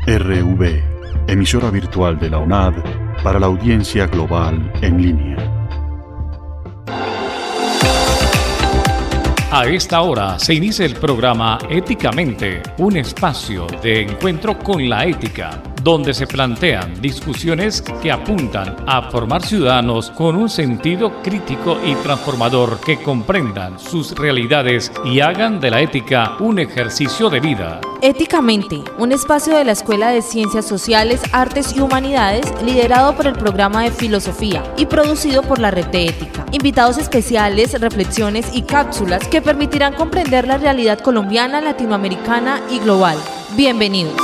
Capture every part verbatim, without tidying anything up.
R V, emisora virtual de la U N A D para la audiencia global en línea. A esta hora se inicia el programa Éticamente, un espacio de encuentro con la ética, donde se plantean discusiones que apuntan a formar ciudadanos con un sentido crítico y transformador que comprendan sus realidades y hagan de la ética un ejercicio de vida. Éticamente, un espacio de la Escuela de Ciencias Sociales, Artes y Humanidades, liderado por el programa de Filosofía y producido por la Red de Ética. Invitados especiales, reflexiones y cápsulas que permitirán comprender la realidad colombiana, latinoamericana y global. Bienvenidos.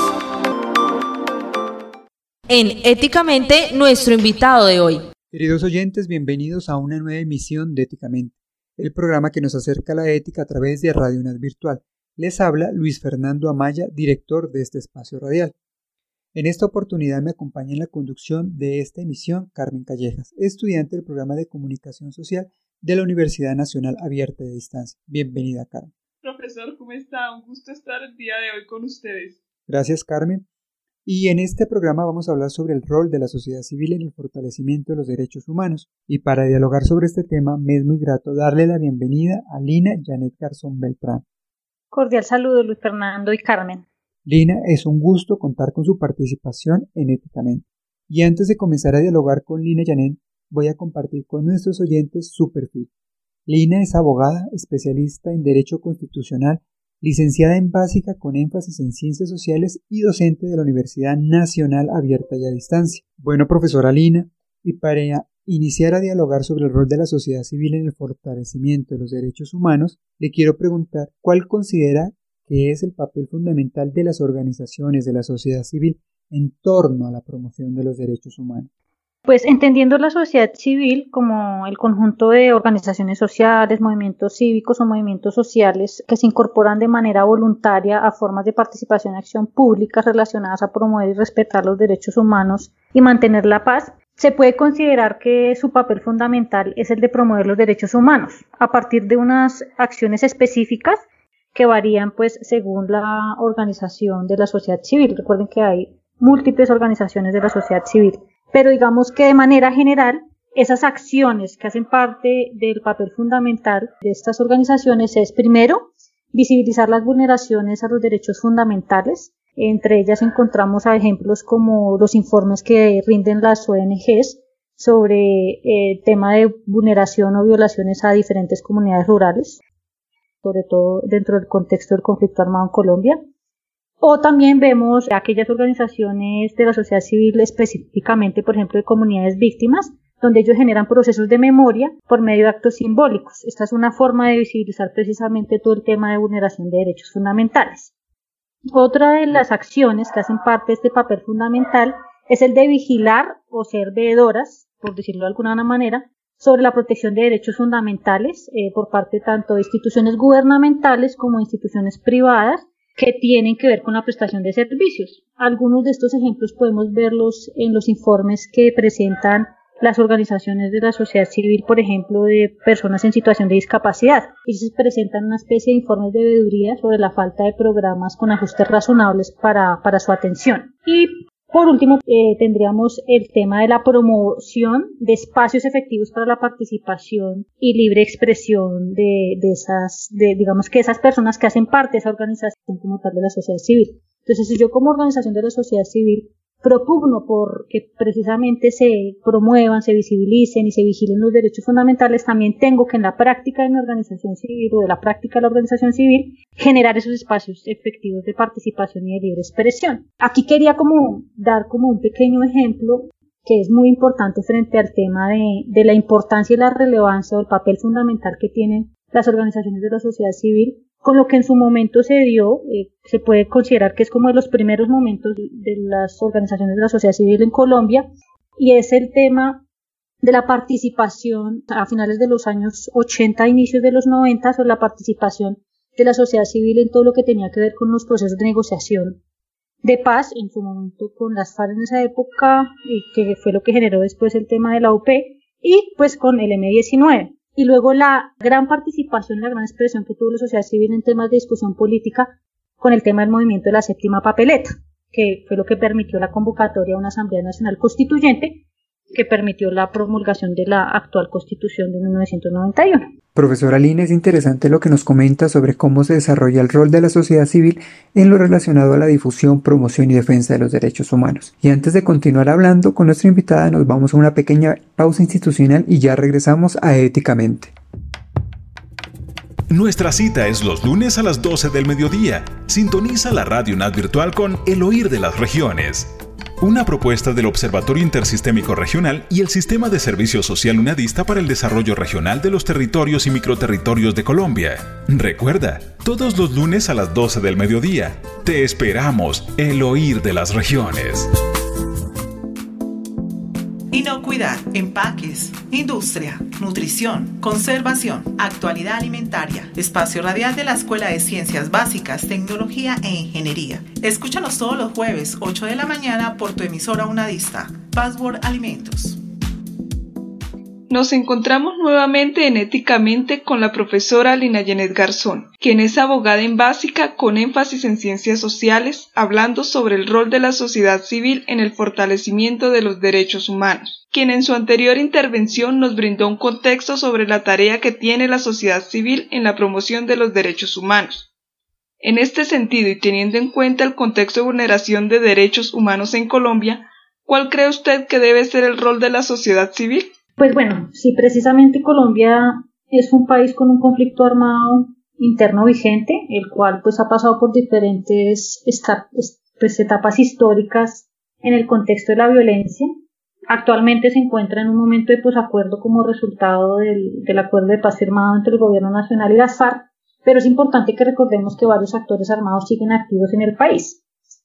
En Éticamente, nuestro invitado de hoy. Queridos oyentes, bienvenidos a una nueva emisión de Éticamente, el programa que nos acerca a la ética a través de Radio U N A D Virtual. Les habla Luis Fernando Amaya, director de este espacio radial. En esta oportunidad me acompaña en la conducción de esta emisión Carmen Callejas, estudiante del programa de Comunicación Social de la Universidad Nacional Abierta de Distancia. Bienvenida, Carmen. Profesor, ¿cómo está? Un gusto estar el día de hoy con ustedes. Gracias, Carmen. Y en este programa vamos a hablar sobre el rol de la sociedad civil en el fortalecimiento de los derechos humanos. Y para dialogar sobre este tema me es muy grato darle la bienvenida a Lina Janet Garzón Beltrán. Cordial saludo, Luis Fernando y Carmen. Lina, es un gusto contar con su participación en Éticamente. Y antes de comenzar a dialogar con Lina Janet, voy a compartir con nuestros oyentes su perfil. Lina es abogada, especialista en Derecho Constitucional, licenciada en Básica con énfasis en Ciencias Sociales y docente de la Universidad Nacional Abierta y a Distancia. Bueno, profesora Lina, y para iniciar a dialogar sobre el rol de la sociedad civil en el fortalecimiento de los derechos humanos, le quiero preguntar cuál considera que es el papel fundamental de las organizaciones de la sociedad civil en torno a la promoción de los derechos humanos. Pues entendiendo la sociedad civil como el conjunto de organizaciones sociales, movimientos cívicos o movimientos sociales que se incorporan de manera voluntaria a formas de participación y acción pública relacionadas a promover y respetar los derechos humanos y mantener la paz, se puede considerar que su papel fundamental es el de promover los derechos humanos a partir de unas acciones específicas que varían pues según la organización de la sociedad civil. Recuerden que hay múltiples organizaciones de la sociedad civil. Pero digamos que de manera general, esas acciones que hacen parte del papel fundamental de estas organizaciones es, primero, visibilizar las vulneraciones a los derechos fundamentales. Entre ellas encontramos a ejemplos como los informes que rinden las O N Ges sobre el tema de vulneración o violaciones a diferentes comunidades rurales, sobre todo dentro del contexto del conflicto armado en Colombia. O también vemos aquellas organizaciones de la sociedad civil específicamente, por ejemplo, de comunidades víctimas, donde ellos generan procesos de memoria por medio de actos simbólicos. Esta es una forma de visibilizar precisamente todo el tema de vulneración de derechos fundamentales. Otra de las acciones que hacen parte de este papel fundamental es el de vigilar o ser veedoras, por decirlo de alguna manera, sobre la protección de derechos fundamentales eh, por parte tanto de instituciones gubernamentales como de instituciones privadas, que tienen que ver con la prestación de servicios. Algunos de estos ejemplos podemos verlos en los informes que presentan las organizaciones de la sociedad civil, por ejemplo, de personas en situación de discapacidad. Ellos presentan una especie de informes de veeduría sobre la falta de programas con ajustes razonables para, para su atención. Y por último, eh, tendríamos el tema de la promoción de espacios efectivos para la participación y libre expresión de, de esas, de, digamos que esas personas que hacen parte de esa organización como tal de la sociedad civil. Entonces, si yo como organización de la sociedad civil propugno por que precisamente se promuevan, se visibilicen y se vigilen los derechos fundamentales, también tengo que en la práctica de mi organización civil o de la práctica de la organización civil generar esos espacios efectivos de participación y de libre expresión. Aquí quería como dar como un pequeño ejemplo que es muy importante frente al tema de, de la importancia y la relevancia o el papel fundamental que tienen las organizaciones de la sociedad civil, con lo que en su momento se dio, eh, se puede considerar que es como de los primeros momentos de las organizaciones de la sociedad civil en Colombia, y es el tema de la participación a finales de los años ochenta, inicios de los noventa, sobre la participación de la sociedad civil en todo lo que tenía que ver con los procesos de negociación de paz, en su momento con las FARC en esa época, y que fue lo que generó después el tema de la O P, y pues con el eme diecinueve. Y luego la gran participación, la gran expresión que tuvo la sociedad civil en temas de discusión política con el tema del movimiento de la séptima papeleta, que fue lo que permitió la convocatoria a una Asamblea Nacional Constituyente, que permitió la promulgación de la actual Constitución de mil novecientos noventa y uno. Profesora Lina, es interesante lo que nos comenta sobre cómo se desarrolla el rol de la sociedad civil en lo relacionado a la difusión, promoción y defensa de los derechos humanos. Y antes de continuar hablando con nuestra invitada, nos vamos a una pequeña pausa institucional y ya regresamos a Éticamente. Nuestra cita es los lunes a las doce del mediodía. Sintoniza la Radio UNAD Virtual con El Oír de las Regiones. Una propuesta del Observatorio Intersistémico Regional y el Sistema de Servicio Social UNADista para el Desarrollo Regional de los Territorios y Microterritorios de Colombia. Recuerda, todos los lunes a las doce del mediodía. Te esperamos, El Oír de las Regiones. Inocuidad, empaques, industria, nutrición, conservación, actualidad alimentaria, espacio radial de la Escuela de Ciencias Básicas, Tecnología e Ingeniería. Escúchanos todos los jueves, ocho de la mañana, por tu emisora unadista, Password Alimentos. Nos encontramos nuevamente en Éticamente con la profesora Lina Janet Garzón, quien es abogada en básica con énfasis en ciencias sociales, hablando sobre el rol de la sociedad civil en el fortalecimiento de los derechos humanos, quien en su anterior intervención nos brindó un contexto sobre la tarea que tiene la sociedad civil en la promoción de los derechos humanos. En este sentido, y teniendo en cuenta el contexto de vulneración de derechos humanos en Colombia, ¿cuál cree usted que debe ser el rol de la sociedad civil? Pues bueno, si precisamente Colombia es un país con un conflicto armado interno vigente, el cual pues ha pasado por diferentes esta, pues, etapas históricas en el contexto de la violencia. Actualmente se encuentra en un momento de posacuerdo como resultado del, del acuerdo de paz firmado entre el gobierno nacional y las FARC, pero es importante que recordemos que varios actores armados siguen activos en el país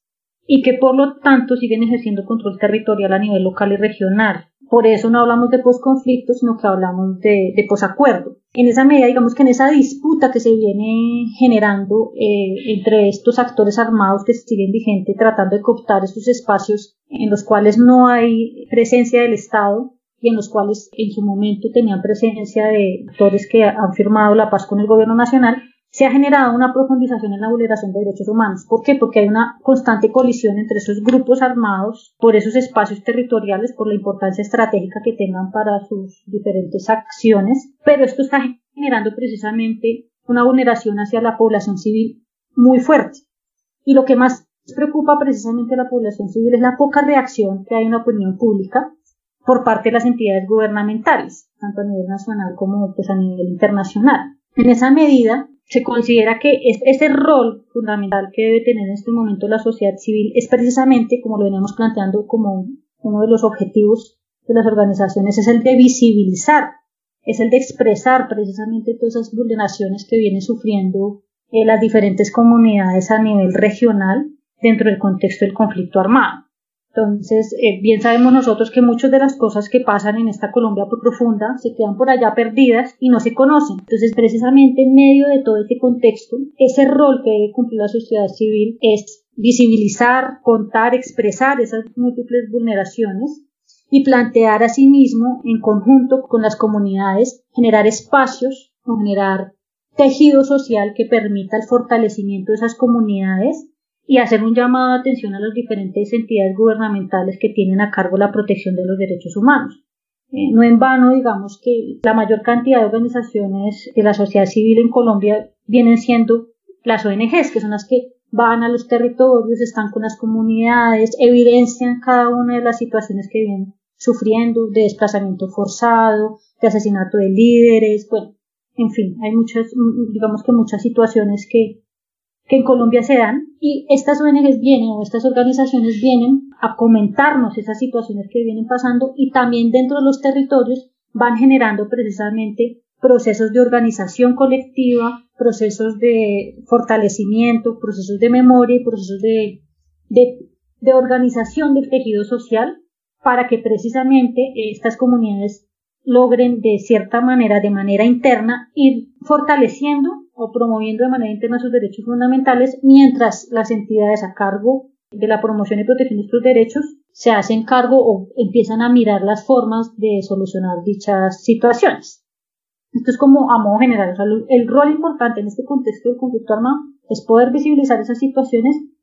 y que por lo tanto siguen ejerciendo control territorial a nivel local y regional. Por eso no hablamos de posconflicto, sino que hablamos de, de posacuerdo. En esa medida, digamos que en esa disputa que se viene generando eh, entre estos actores armados que siguen vigentes, tratando de cooptar esos espacios en los cuales no hay presencia del Estado y en los cuales en su momento tenían presencia de actores que han firmado la paz con el gobierno nacional, se ha generado una profundización en la vulneración de derechos humanos. ¿Por qué? Porque hay una constante colisión entre esos grupos armados por esos espacios territoriales, por la importancia estratégica que tengan para sus diferentes acciones, pero esto está generando precisamente una vulneración hacia la población civil muy fuerte. Y lo que más preocupa precisamente a la población civil es la poca reacción que hay en la opinión pública por parte de las entidades gubernamentales, tanto a nivel nacional como pues, a nivel internacional. En esa medida, se considera que ese rol fundamental que debe tener en este momento la sociedad civil es precisamente, como lo venimos planteando como uno de los objetivos de las organizaciones, es el de visibilizar, es el de expresar precisamente todas esas vulneraciones que vienen sufriendo eh, las diferentes comunidades a nivel regional dentro del contexto del conflicto armado. Entonces, eh, bien sabemos nosotros que muchas de las cosas que pasan en esta Colombia profunda se quedan por allá perdidas y no se conocen. Entonces, precisamente en medio de todo este contexto, ese rol que debe cumplir la sociedad civil es visibilizar, contar, expresar esas múltiples vulneraciones y plantear asimismo, en conjunto con las comunidades, generar espacios o generar tejido social que permita el fortalecimiento de esas comunidades y hacer un llamado de atención a las diferentes entidades gubernamentales que tienen a cargo la protección de los derechos humanos. Eh, no en vano, digamos que la mayor cantidad de organizaciones de la sociedad civil en Colombia vienen siendo las O N Ges, que son las que van a los territorios, están con las comunidades, evidencian cada una de las situaciones que vienen sufriendo, de desplazamiento forzado, de asesinato de líderes, bueno, en fin, hay muchas, digamos que muchas situaciones que que en Colombia se dan y estas O N Ges vienen o estas organizaciones vienen a comentarnos esas situaciones que vienen pasando y también dentro de los territorios van generando precisamente procesos de organización colectiva, procesos de fortalecimiento, procesos de memoria y procesos de, de, de organización del tejido social para que precisamente estas comunidades logren de cierta manera, de manera interna, ir fortaleciendo o promoviendo de manera interna sus derechos fundamentales, mientras las entidades a cargo de la promoción y protección de estos derechos se hacen cargo o empiezan a mirar las formas de solucionar dichas situaciones. Esto es como a modo general, o sea, el rol importante en este contexto del conflicto armado es poder visibilizar esas situaciones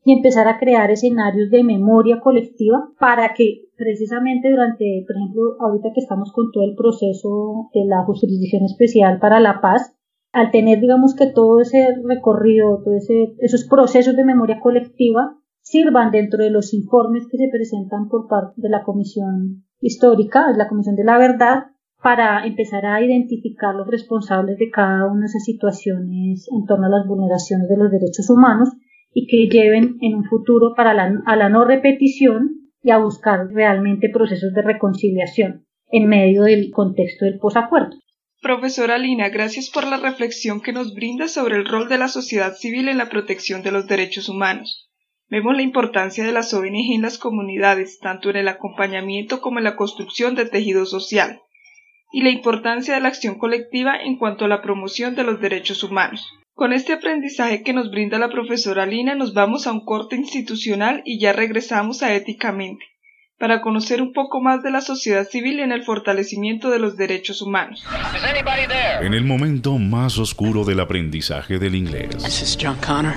y empezar a crear escenarios de memoria colectiva para que precisamente durante, por ejemplo, ahorita que estamos con todo el proceso de la Jurisdicción Especial para la Paz, al tener, digamos, que todo ese recorrido, todo ese, esos procesos de memoria colectiva sirvan dentro de los informes que se presentan por parte de la Comisión Histórica, de la Comisión de la Verdad, para empezar a identificar los responsables de cada una de esas situaciones en torno a las vulneraciones de los derechos humanos y que lleven en un futuro para la, a la no repetición y a buscar realmente procesos de reconciliación en medio del contexto del posacuerdo. Profesora Lina, gracias por la reflexión que nos brinda sobre el rol de la sociedad civil en la protección de los derechos humanos. Vemos la importancia de las O N G en las comunidades, tanto en el acompañamiento como en la construcción del tejido social, y la importancia de la acción colectiva en cuanto a la promoción de los derechos humanos. Con este aprendizaje que nos brinda la profesora Lina, nos vamos a un corte institucional y ya regresamos a Éticamente, para conocer un poco más de la sociedad civil en el fortalecimiento de los derechos humanos. En el momento más oscuro del aprendizaje del inglés, This is John Connor.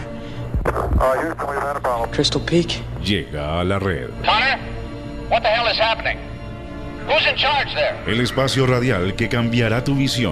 Crystal Peak. llega a la red. Connor, what the hell is happening? Who's in charge there? El espacio radial que cambiará tu visión.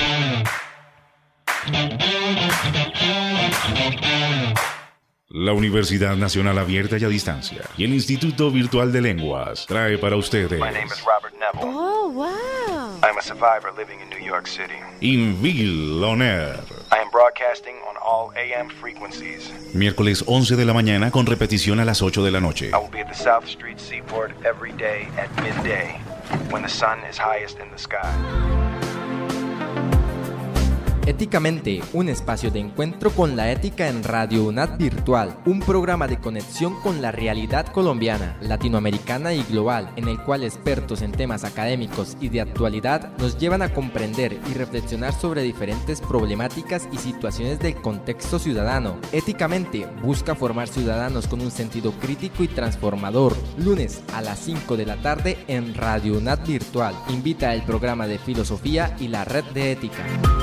La Universidad Nacional Abierta y a Distancia y el Instituto Virtual de Lenguas trae para ustedes My name is Robert Neville. Oh, wow. I'm a survivor living in New York City. Invil On Air. I am broadcasting on all A M frequencies. Miércoles once de la mañana con repetición a las ocho de la noche. I will be at the South Street Seaport every day at midday, when the sun is highest in the sky. Éticamente, un espacio de encuentro con la ética en Radio UNAD Virtual, un programa de conexión con la realidad colombiana, latinoamericana y global, en el cual expertos en temas académicos y de actualidad nos llevan a comprender y reflexionar sobre diferentes problemáticas y situaciones del contexto ciudadano. Éticamente, busca formar ciudadanos con un sentido crítico y transformador. Lunes a las cinco de la tarde en Radio UNAD Virtual. Invita el programa de filosofía y la red de ética.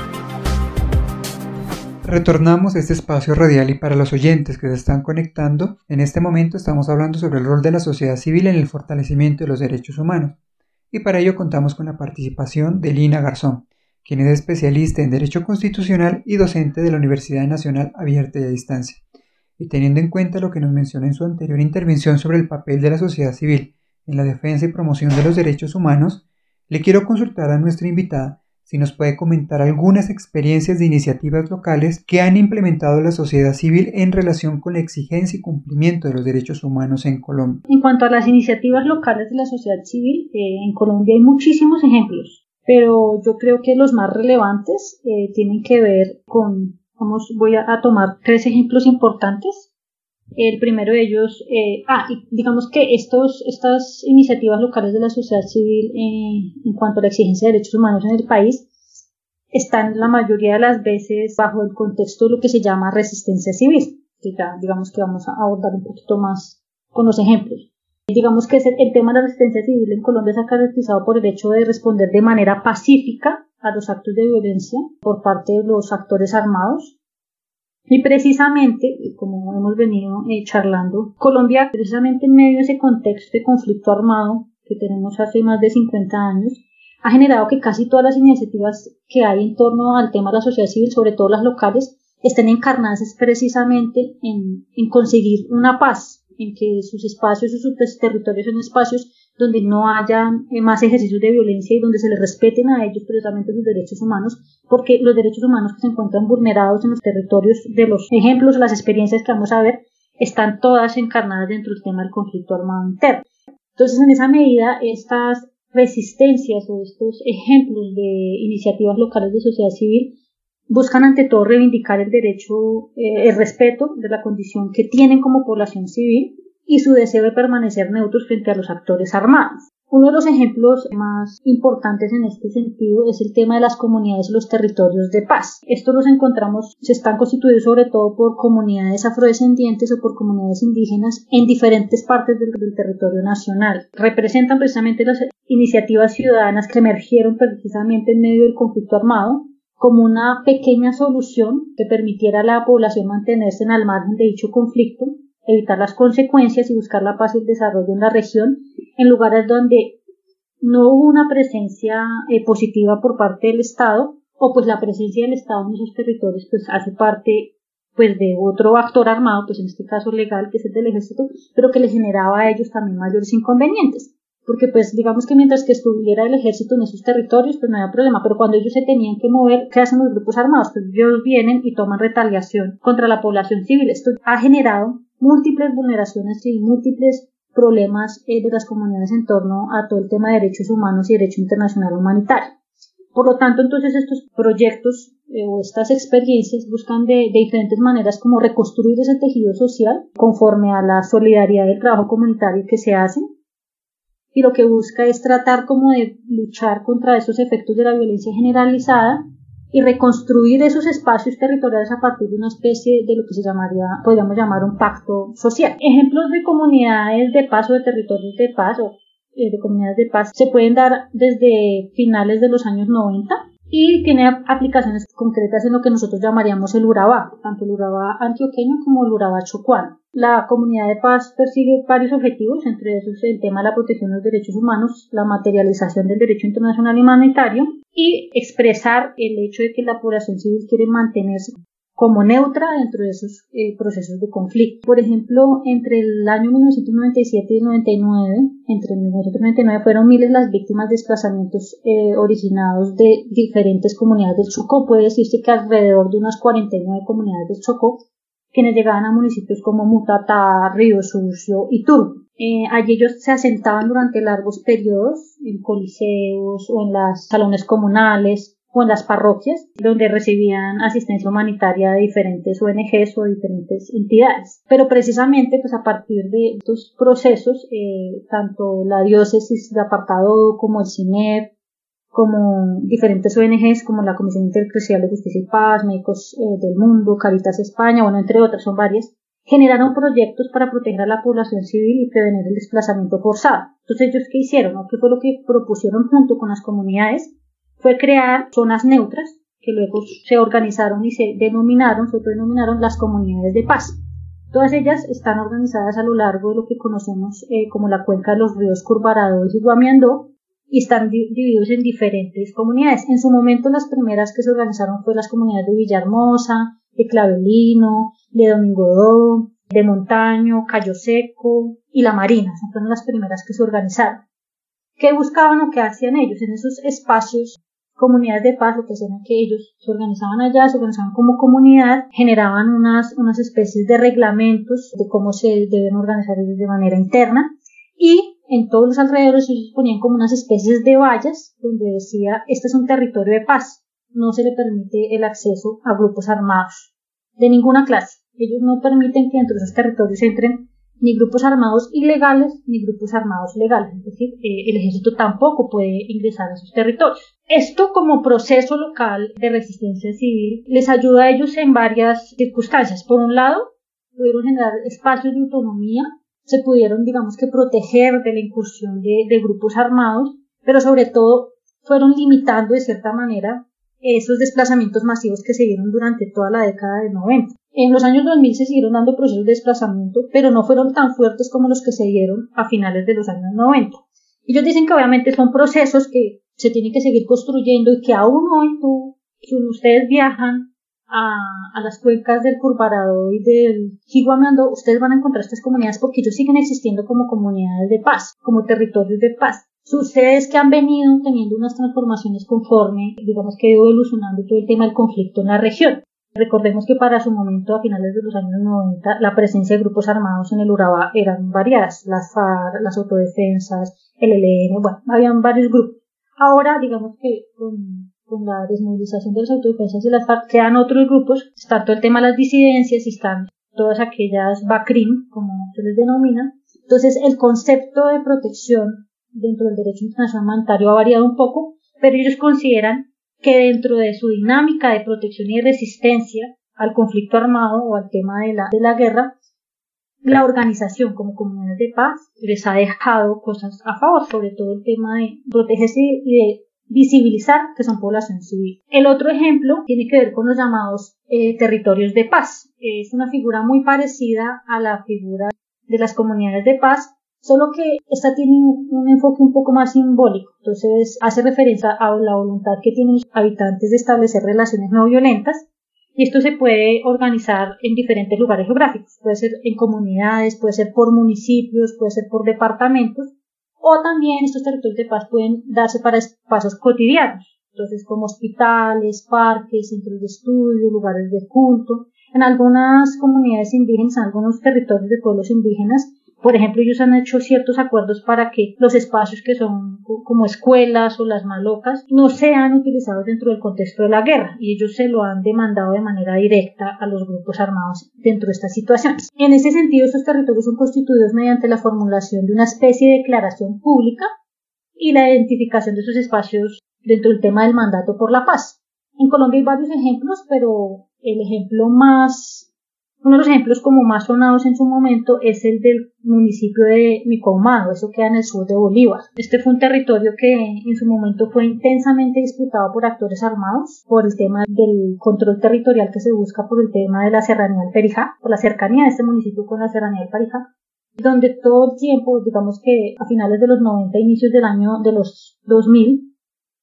Retornamos a este espacio radial y para los oyentes que se están conectando, en este momento estamos hablando sobre el rol de la sociedad civil en el fortalecimiento de los derechos humanos. Y para ello contamos con la participación de Lina Garzón, quien es especialista en Derecho Constitucional y docente de la Universidad Nacional Abierta y a Distancia. Y teniendo en cuenta lo que nos mencionó en su anterior intervención sobre el papel de la sociedad civil en la defensa y promoción de los derechos humanos, le quiero consultar a nuestra invitada si nos puede comentar algunas experiencias de iniciativas locales que han implementado la sociedad civil en relación con la exigencia y cumplimiento de los derechos humanos en Colombia. En cuanto a las iniciativas locales de la sociedad civil, eh, en Colombia hay muchísimos ejemplos, pero yo creo que los más relevantes eh, tienen que ver con, vamos, voy a, a tomar tres ejemplos importantes. El primero de ellos, eh, ah, digamos que estos, estas iniciativas locales de la sociedad civil eh, en cuanto a la exigencia de derechos humanos en el país están la mayoría de las veces bajo el contexto de lo que se llama resistencia civil, que ya digamos que vamos a abordar un poquito más con los ejemplos. Digamos que el tema de la resistencia civil en Colombia se ha caracterizado por el hecho de responder de manera pacífica a los actos de violencia por parte de los actores armados. Y precisamente, como hemos venido eh, charlando, Colombia, precisamente en medio de ese contexto de conflicto armado que tenemos hace más de cincuenta años, ha generado que casi todas las iniciativas que hay en torno al tema de la sociedad civil, sobre todo las locales, estén encarnadas precisamente en, en conseguir una paz, en que sus espacios y sus territorios son espacios donde no haya más ejercicios de violencia y donde se les respeten a ellos precisamente sus derechos humanos, porque los derechos humanos que se encuentran vulnerados en los territorios de los ejemplos, las experiencias que vamos a ver, están todas encarnadas dentro del tema del conflicto armado interno. Entonces, en esa medida, estas resistencias o estos ejemplos de iniciativas locales de sociedad civil buscan ante todo reivindicar el derecho, eh, el respeto de la condición que tienen como población civil y su deseo de permanecer neutros frente a los actores armados. Uno de los ejemplos más importantes en este sentido es el tema de las comunidades y los territorios de paz. Estos los encontramos, se están constituidos sobre todo por comunidades afrodescendientes o por comunidades indígenas en diferentes partes del, del territorio nacional. Representan precisamente las iniciativas ciudadanas que emergieron precisamente en medio del conflicto armado como una pequeña solución que permitiera a la población mantenerse en al margen de dicho conflicto, evitar las consecuencias y buscar la paz y el desarrollo en la región, en lugares donde no hubo una presencia eh, positiva por parte del Estado, o pues la presencia del Estado en esos territorios pues hace parte pues de otro actor armado, pues en este caso legal, que es el del ejército, pero que le generaba a ellos también mayores inconvenientes, porque pues digamos que mientras que estuviera el ejército en esos territorios pues no había problema, pero cuando ellos se tenían que mover, ¿qué hacen los grupos armados? Pues ellos vienen y toman retaliación contra la población civil. Esto ha generado múltiples vulneraciones y múltiples problemas eh, de las comunidades en torno a todo el tema de derechos humanos y derecho internacional humanitario. Por lo tanto, entonces estos proyectos eh, o estas experiencias buscan de, de diferentes maneras como reconstruir ese tejido social conforme a la solidaridad del trabajo comunitario que se hace, y lo que busca es tratar como de luchar contra esos efectos de la violencia generalizada y reconstruir esos espacios territoriales a partir de una especie de lo que se llamaría, podríamos llamar un pacto social. Ejemplos de comunidades de paz o de territorios de paz o de comunidades de paz se pueden dar desde finales de los años noventa y tiene aplicaciones concretas en lo que nosotros llamaríamos el Urabá, tanto el Urabá antioqueño como el Urabá chocuano. La comunidad de paz persigue varios objetivos, entre esos el tema de la protección de los derechos humanos, la materialización del derecho internacional humanitario y expresar el hecho de que la población civil quiere mantenerse como neutra dentro de esos eh, procesos de conflicto. Por ejemplo, entre el año mil novecientos noventa y siete y el noventa y nueve, entre mil novecientos noventa y nueve fueron miles las víctimas de desplazamientos eh, originados de diferentes comunidades del Chocó. Puede decirse que alrededor de unas cuarenta y nueve comunidades del Chocó, quienes llegaban a municipios como Mutatá, Río Sucio y Turbo. Eh, allí ellos se asentaban durante largos periodos en coliseos o en los salones comunales o en las parroquias, donde recibían asistencia humanitaria de diferentes O N Ges o diferentes entidades. Pero precisamente, pues a partir de estos procesos, eh, tanto la diócesis de Apartado como el C I N E P, como diferentes O N Ges, como la Comisión Intereclesial de Justicia y Paz, Médicos eh, del Mundo, Caritas España, bueno, entre otras, son varias, generaron proyectos para proteger a la población civil y prevenir el desplazamiento forzado. Entonces, ¿ellos qué hicieron? ¿No? ¿Qué fue lo que propusieron junto con las comunidades? Fue crear zonas neutras que luego se organizaron y se denominaron, se denominaron las comunidades de paz. Todas ellas están organizadas a lo largo de lo que conocemos eh, como la cuenca de los ríos Curvaradois y Guamiandó y están di- divididos en diferentes comunidades. En su momento las primeras que se organizaron fueron las comunidades de Villahermosa, de Clavelino, de Domingodó, de Montaño, Cayo Seco y La Marina. Fueron las primeras que se organizaron. ¿Qué buscaban o qué hacían ellos en esos espacios? Comunidades de paz, lo que hacían que ellos se organizaban allá, se organizaban como comunidad, generaban unas, unas especies de reglamentos de cómo se deben organizar ellos de manera interna, y en todos los alrededores ellos ponían como unas especies de vallas donde decía, este es un territorio de paz, no se le permite el acceso a grupos armados de ninguna clase. Ellos no permiten que dentro de esos territorios entren ni grupos armados ilegales ni grupos armados legales, es decir, eh, el ejército tampoco puede ingresar a esos territorios. Esto como proceso local de resistencia civil les ayuda a ellos en varias circunstancias. Por un lado, pudieron generar espacios de autonomía, se pudieron, digamos que, proteger de la incursión de, de grupos armados, pero sobre todo fueron limitando de cierta manera esos desplazamientos masivos que se dieron durante toda la década del noventa. En los años dos mil se siguieron dando procesos de desplazamiento, pero no fueron tan fuertes como los que se dieron a finales de los años noventa. Ellos dicen que obviamente son procesos que se tienen que seguir construyendo y que aún hoy tú, si ustedes viajan a, a las cuencas del Curvarado y del Chiguamiandó, ustedes van a encontrar estas comunidades porque ellos siguen existiendo como comunidades de paz, como territorios de paz. Sucede es que han venido teniendo unas transformaciones conforme, digamos que ha ido evolucionando todo el tema del conflicto en la región. Recordemos que para su momento, a finales de los años noventa, la presencia de grupos armados en el Urabá eran variadas, las FARC, las autodefensas, el E L N, bueno, habían varios grupos. Ahora, digamos que con, con la desmovilización de las autodefensas y las FARC quedan otros grupos, está todo el tema de las disidencias y están todas aquellas BACRIM, como se les denomina. Entonces, el concepto de protección dentro del derecho internacional humanitario ha variado un poco, pero ellos consideran que dentro de su dinámica de protección y de resistencia al conflicto armado o al tema de la, de la guerra, la organización como comunidades de paz les ha dejado cosas a favor, sobre todo el tema de protegerse y de visibilizar que son población civil. El otro ejemplo tiene que ver con los llamados eh, territorios de paz. Es una figura muy parecida a la figura de las comunidades de paz, solo que esta tiene un, un enfoque un poco más simbólico. Entonces hace referencia a la voluntad que tienen los habitantes de establecer relaciones no violentas, y esto se puede organizar en diferentes lugares geográficos. Puede ser en comunidades, puede ser por municipios, puede ser por departamentos, o también estos territorios de paz pueden darse para espacios cotidianos, entonces como hospitales, parques, centros de estudio, lugares de culto. En algunas comunidades indígenas, en algunos territorios de pueblos indígenas, por ejemplo, ellos han hecho ciertos acuerdos para que los espacios que son como escuelas o las malocas no sean utilizados dentro del contexto de la guerra, y ellos se lo han demandado de manera directa a los grupos armados dentro de estas situaciones. En ese sentido, estos territorios son constituidos mediante la formulación de una especie de declaración pública y la identificación de esos espacios dentro del tema del mandato por la paz. En Colombia hay varios ejemplos, pero el ejemplo más Uno de los ejemplos como más sonados en su momento es el del municipio de Micomado, eso queda en el sur de Bolívar. Este fue un territorio que en su momento fue intensamente disputado por actores armados por el tema del control territorial que se busca por el tema de la serranía del Perijá, por la cercanía de este municipio con la serranía del Perijá, donde todo el tiempo, digamos que a finales de los noventa, inicios del año de los dos mil,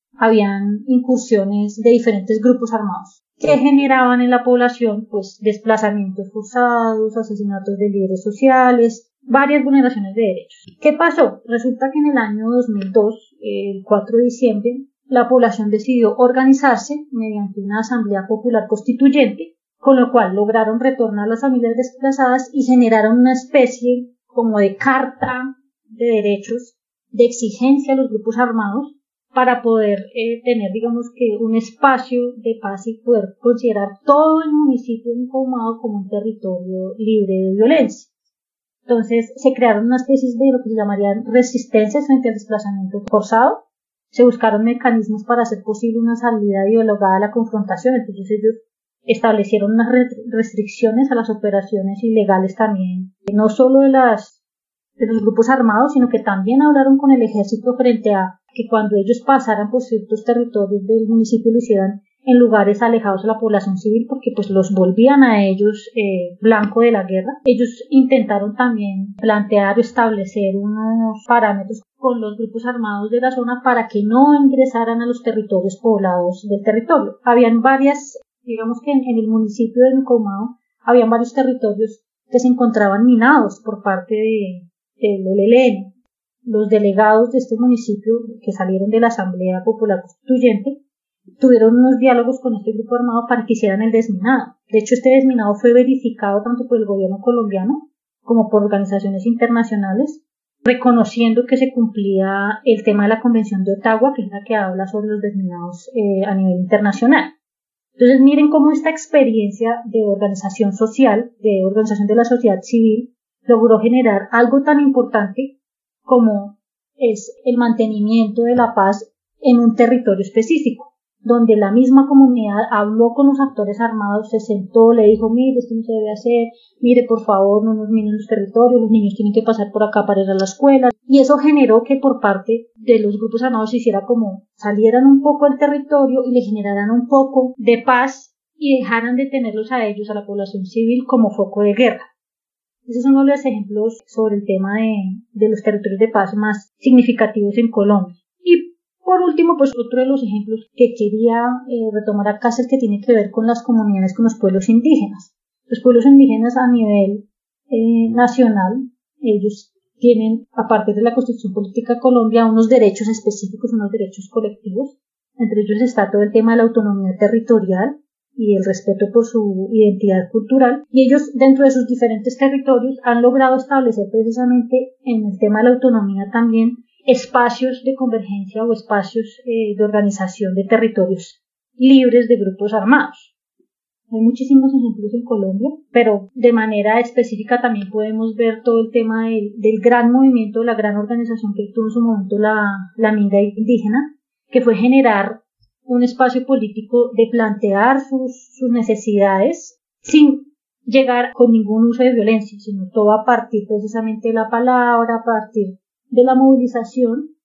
habían incursiones de diferentes grupos armados que generaban en la población pues desplazamientos forzados, asesinatos de líderes sociales, varias vulneraciones de derechos. ¿Qué pasó? Resulta que en el año dos mil dos, el cuatro de diciembre, la población decidió organizarse mediante una asamblea popular constituyente, con lo cual lograron retornar a las familias desplazadas y generaron una especie como de carta de derechos, de exigencia a los grupos armados, para poder eh, tener, digamos que, un espacio de paz y poder considerar todo el municipio de Micomado como un territorio libre de violencia. Entonces, se crearon una especie de lo que se llamarían resistencias frente al desplazamiento forzado. Se buscaron mecanismos para hacer posible una salida dialogada a la confrontación. Entonces, ellos establecieron unas restricciones a las operaciones ilegales también, no solo de las de los grupos armados, sino que también hablaron con el ejército frente a que cuando ellos pasaran por ciertos territorios del municipio lo hicieran en lugares alejados de la población civil, porque pues los volvían a ellos eh, blanco de la guerra. Ellos intentaron también plantear o establecer unos parámetros con los grupos armados de la zona para que no ingresaran a los territorios poblados del territorio. Habían varias, digamos que en, en el municipio de Micomado, habían varios territorios que se encontraban minados por parte de, del E L N. Los delegados de este municipio que salieron de la Asamblea Popular Constituyente tuvieron unos diálogos con este grupo armado para que hicieran el desminado. De hecho, este desminado fue verificado tanto por el gobierno colombiano como por organizaciones internacionales, reconociendo que se cumplía el tema de la Convención de Ottawa, que es la que habla sobre los desminados eh, a nivel internacional. Entonces, miren cómo esta experiencia de organización social, de organización de la sociedad civil, logró generar algo tan importante como es el mantenimiento de la paz en un territorio específico, donde la misma comunidad habló con los actores armados, se sentó, le dijo, mire, esto no se debe hacer, mire, por favor, no nos minen los territorios, los niños tienen que pasar por acá para ir a la escuela, y eso generó que por parte de los grupos armados se hiciera como salieran un poco del territorio y le generaran un poco de paz y dejaran de tenerlos a ellos, a la población civil, como foco de guerra. Ese es uno de los ejemplos sobre el tema de, de los territorios de paz más significativos en Colombia. Y por último, pues otro de los ejemplos que quería eh, retomar acá es el que tiene que ver con las comunidades, con los pueblos indígenas. Los pueblos indígenas a nivel eh, nacional, ellos tienen, a partir de la Constitución Política de Colombia, unos derechos específicos, unos derechos colectivos. Entre ellos está todo el tema de la autonomía territorial y el respeto por su identidad cultural, y ellos dentro de sus diferentes territorios han logrado establecer precisamente en el tema de la autonomía también espacios de convergencia o espacios eh, de organización de territorios libres de grupos armados. Hay muchísimos ejemplos en Colombia, pero de manera específica también podemos ver todo el tema del, del gran movimiento, la gran organización que tuvo en su momento la, la Minga indígena, que fue generar un espacio político de plantear sus, sus necesidades sin llegar con ningún uso de violencia, sino todo a partir precisamente de la palabra, a partir de la movilización,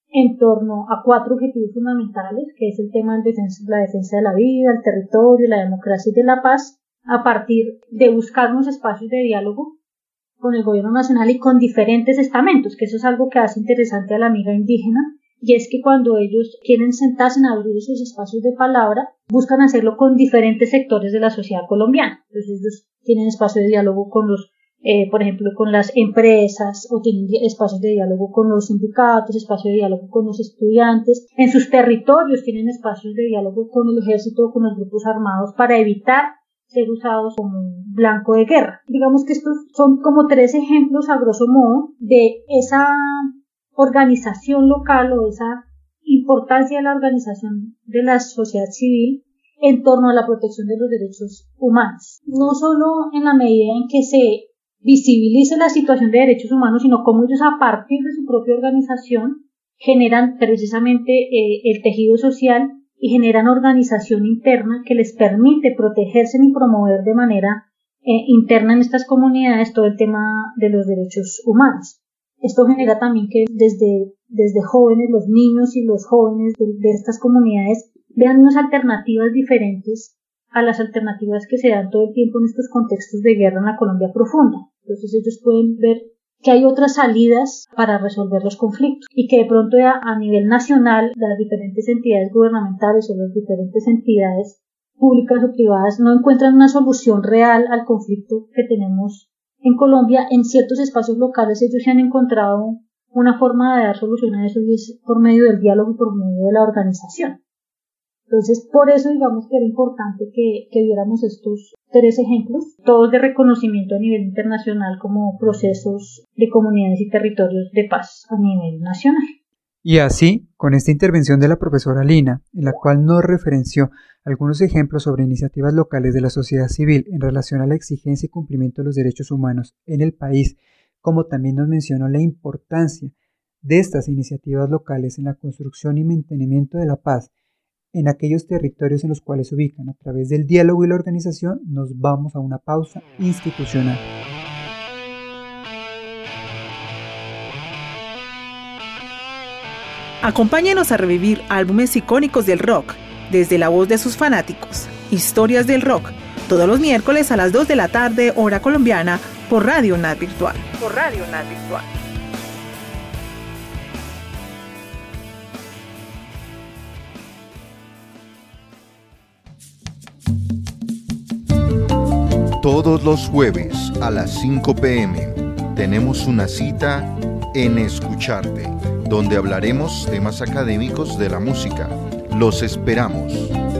en torno a cuatro objetivos fundamentales, que es el tema de la defensa de la vida, el territorio, la democracia y de la paz, a partir de buscar unos espacios de diálogo con el gobierno nacional y con diferentes estamentos, que eso es algo que hace interesante a la amiga indígena, y es que cuando ellos quieren sentarse en abrir esos espacios de palabra, buscan hacerlo con diferentes sectores de la sociedad colombiana. Entonces ellos tienen espacio de diálogo con los Eh, por ejemplo, con las empresas, o tienen espacios de diálogo con los sindicatos, espacios de diálogo con los estudiantes. En sus territorios tienen espacios de diálogo con el ejército, con los grupos armados, para evitar ser usados como un blanco de guerra. Digamos que estos son como tres ejemplos, a grosso modo, de esa organización local o esa importancia de la organización de la sociedad civil en torno a la protección de los derechos humanos. No solo en la medida en que se visibilice la situación de derechos humanos, sino cómo ellos, a partir de su propia organización, generan precisamente eh, el tejido social y generan organización interna que les permite protegerse y promover de manera eh, interna en estas comunidades todo el tema de los derechos humanos. Esto genera también que desde, desde jóvenes, los niños y los jóvenes de, de estas comunidades vean unas alternativas diferentes a las alternativas que se dan todo el tiempo en estos contextos de guerra en la Colombia profunda. Entonces ellos pueden ver que hay otras salidas para resolver los conflictos y que de pronto a, a nivel nacional las diferentes entidades gubernamentales o las diferentes entidades públicas o privadas no encuentran una solución real al conflicto que tenemos en Colombia. En ciertos espacios locales ellos se han encontrado una forma de dar solución a eso, y es por medio del diálogo y por medio de la organización. Entonces, por eso digamos que era importante que, que viéramos estos tres ejemplos, todos de reconocimiento a nivel internacional como procesos de comunidades y territorios de paz a nivel nacional. Y así, con esta intervención de la profesora Lina, en la cual nos referenció algunos ejemplos sobre iniciativas locales de la sociedad civil en relación a la exigencia y cumplimiento de los derechos humanos en el país, como también nos mencionó la importancia de estas iniciativas locales en la construcción y mantenimiento de la paz en aquellos territorios en los cuales se ubican. A través del diálogo y la organización, nos vamos a una pausa institucional. Acompáñenos a revivir álbumes icónicos del rock, desde la voz de sus fanáticos. Historias del rock, todos los miércoles a las dos de la tarde, hora colombiana, por Radio UNAD Virtual. Por Radio UNAD Virtual. Todos los jueves a las cinco p m tenemos una cita en Escucharte, donde hablaremos temas académicos de la música. Los esperamos.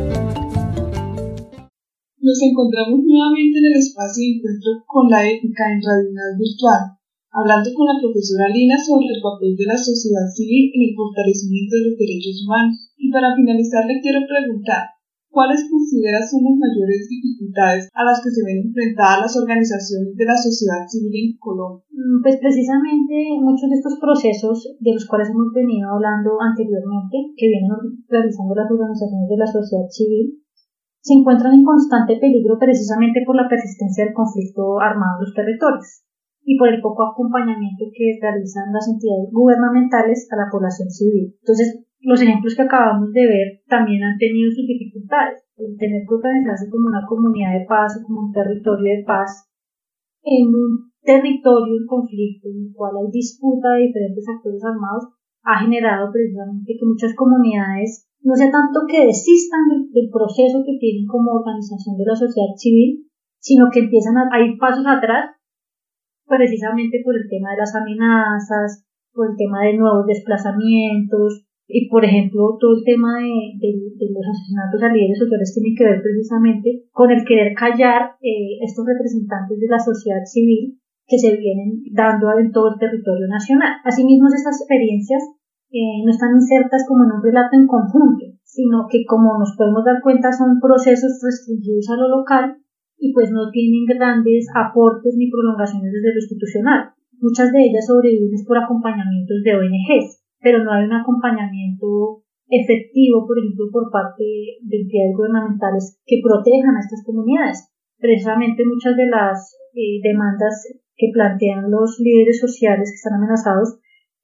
Nos encontramos nuevamente en el espacio de encuentro con la ética en Radio UNAD Virtual, hablando con la profesora Lina sobre el papel de la sociedad civil en el fortalecimiento de los derechos humanos. Y para finalizar le quiero preguntar, ¿cuáles consideras son las mayores dificultades a las que se ven enfrentadas las organizaciones de la sociedad civil en Colombia? Pues precisamente muchos de estos procesos de los cuales hemos venido hablando anteriormente, que vienen realizando las organizaciones de la sociedad civil, se encuentran en constante peligro precisamente por la persistencia del conflicto armado en los territorios y por el poco acompañamiento que realizan las entidades gubernamentales a la población civil. Entonces, los ejemplos que acabamos de ver también han tenido sus dificultades. El tener que organizarse como una comunidad de paz, como un territorio de paz, en un territorio en conflicto, en el cual hay disputa de diferentes actores armados, ha generado precisamente que muchas comunidades, no sea tanto que desistan del, del proceso que tienen como organización de la sociedad civil, sino que empiezan a, a ir pasos atrás, precisamente por el tema de las amenazas, por el tema de nuevos desplazamientos, y por ejemplo todo el tema de, de, de los asesinatos a líderes sociales tiene que ver precisamente con el querer callar eh, estos representantes de la sociedad civil que se vienen dando en todo el territorio nacional. Asimismo, estas experiencias eh, no están insertas como en un relato en conjunto, sino que, como nos podemos dar cuenta, son procesos restringidos a lo local y pues no tienen grandes aportes ni prolongaciones desde lo institucional. Muchas de ellas sobreviven por acompañamientos de O N Ges, pero no hay un acompañamiento efectivo, por ejemplo, por parte de entidades gubernamentales que protejan a estas comunidades. Precisamente muchas de las eh, demandas que plantean los líderes sociales que están amenazados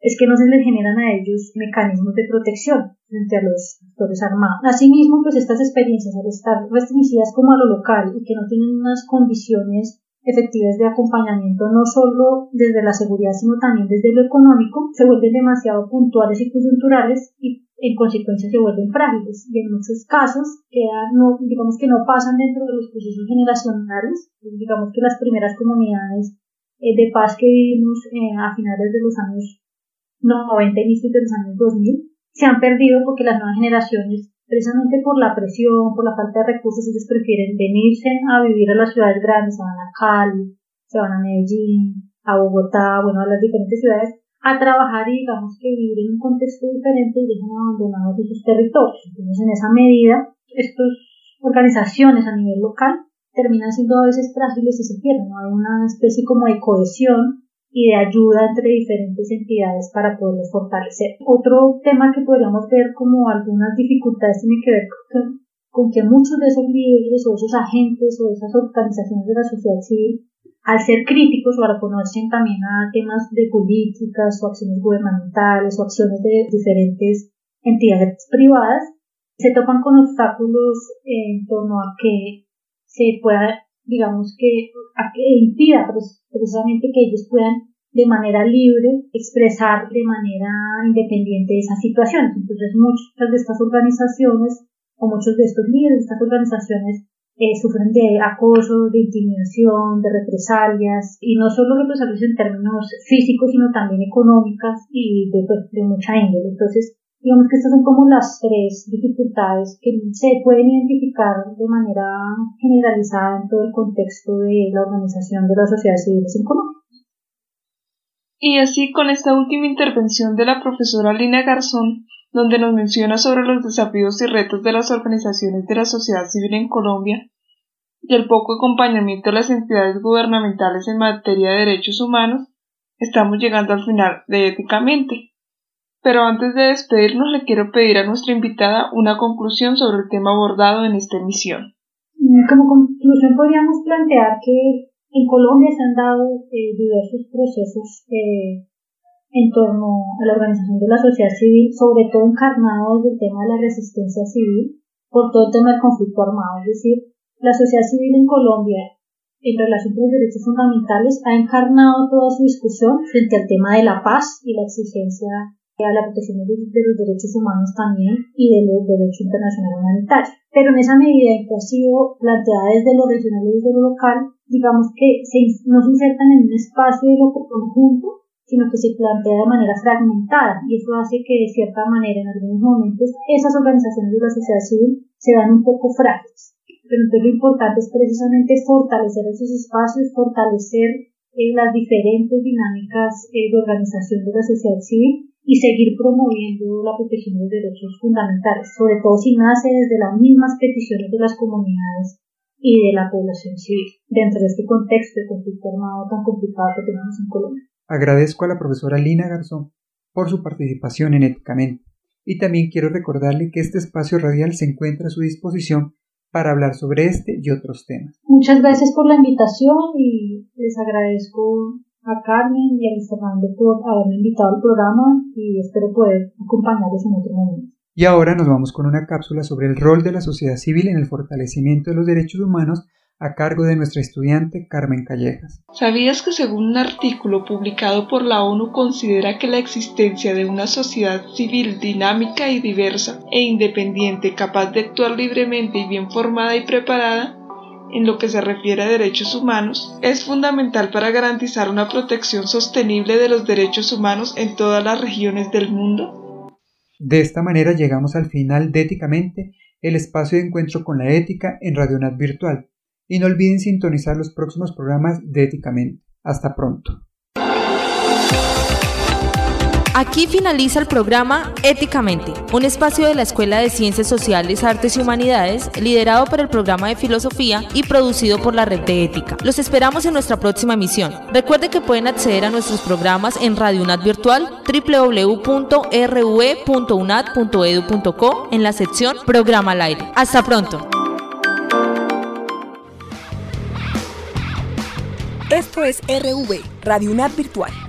es que no se les generan a ellos mecanismos de protección frente a los actores armados. Asimismo, pues estas experiencias, al estar restringidas como a lo local y que no tienen unas condiciones efectivas de acompañamiento no solo desde la seguridad sino también desde lo económico, se vuelven demasiado puntuales y coyunturales y en consecuencia se vuelven frágiles y en muchos casos quedan, no, digamos que no pasan dentro de los procesos generacionales. Digamos que las primeras comunidades eh, de paz que vivimos eh, a finales de los años noventa, inicios de los años dos mil, se han perdido porque las nuevas generaciones, precisamente por la presión, por la falta de recursos, ellos prefieren venirse a vivir a las ciudades grandes, se van a Cali, se van a Medellín, a Bogotá, bueno, a las diferentes ciudades, a trabajar y digamos que vivir en un contexto diferente y dejan abandonados esos territorios. Entonces, en esa medida, estas organizaciones a nivel local terminan siendo a veces frágiles y se pierden, ¿no? Hay una especie como de cohesión y de ayuda entre diferentes entidades para poderlos fortalecer. Otro tema que podríamos ver como algunas dificultades tiene que ver con, con que muchos de esos líderes o esos agentes o esas organizaciones de la sociedad civil, al ser críticos o al oponerse también a temas de políticas o acciones gubernamentales o acciones de diferentes entidades privadas, se topan con obstáculos en torno a que se pueda, digamos que, a que impida precisamente que ellos puedan de manera libre expresar de manera independiente esas situaciones. Entonces muchas de estas organizaciones o muchos de estos líderes de estas organizaciones eh, sufren de acoso, de intimidación, de represalias, y no solo represalias en términos físicos sino también económicas y de, pues, de mucha índole. Entonces digamos que estas son como las tres dificultades que se pueden identificar de manera generalizada en todo el contexto de la organización de las sociedades civiles en Colombia. Y así, con esta última intervención de la profesora Lina Garzón, donde nos menciona sobre los desafíos y retos de las organizaciones de la sociedad civil en Colombia y el poco acompañamiento de las entidades gubernamentales en materia de derechos humanos, estamos llegando al final de Éticamente. Pero antes de despedirnos, le quiero pedir a nuestra invitada una conclusión sobre el tema abordado en esta emisión. Como conclusión podríamos plantear que en Colombia se han dado eh, diversos procesos eh, en torno a la organización de la sociedad civil, sobre todo encarnado desde el tema de la resistencia civil, por todo el tema del conflicto armado. Es decir, la sociedad civil en Colombia, en relación con los derechos fundamentales, ha encarnado toda su discusión frente al tema de la paz y la exigencia a la protección de los derechos humanos también y de los derechos internacionales humanitarios. Pero en esa medida en que ha sido planteada desde lo regional y desde lo local, digamos que se, no se insertan en un espacio de lo conjunto, sino que se plantea de manera fragmentada, y eso hace que de cierta manera en algunos momentos esas organizaciones de la sociedad civil se dan un poco frágiles. Pero entonces lo importante es precisamente fortalecer esos espacios, fortalecer eh, las diferentes dinámicas eh, de organización de la sociedad civil y seguir promoviendo la protección de los derechos fundamentales, sobre todo si nace desde las mismas peticiones de las comunidades y de la población civil, dentro de este contexto de conflicto armado tan complicado que tenemos en Colombia. Agradezco a la profesora Lina Garzón por su participación en Éticamente, y también quiero recordarle que este espacio radial se encuentra a su disposición para hablar sobre este y otros temas. Muchas gracias por la invitación y les agradezco a Carmen y a Luis Fernando por haberme invitado al programa y espero poder acompañarles en otro momento. Y ahora nos vamos con una cápsula sobre el rol de la sociedad civil en el fortalecimiento de los derechos humanos a cargo de nuestra estudiante Carmen Callejas. ¿Sabías que según un artículo publicado por la ONU considera que la existencia de una sociedad civil dinámica y diversa e independiente capaz de actuar libremente y bien formada y preparada en lo que se refiere a derechos humanos, es fundamental para garantizar una protección sostenible de los derechos humanos en todas las regiones del mundo? De esta manera llegamos al final de Éticamente, el espacio de encuentro con la ética en Radio Nat Virtual. Y no olviden sintonizar los próximos programas de Éticamente. Hasta pronto. Aquí finaliza el programa Éticamente, un espacio de la Escuela de Ciencias Sociales, Artes y Humanidades, liderado por el programa de Filosofía y producido por la Red de Ética. Los esperamos en nuestra próxima emisión. Recuerde que pueden acceder a nuestros programas en Radio UNAD Virtual, doble u doble u doble u punto r u e punto u n a d punto e d u punto co, en la sección Programa al Aire. Hasta pronto. Esto es R V, Radio UNAD Virtual.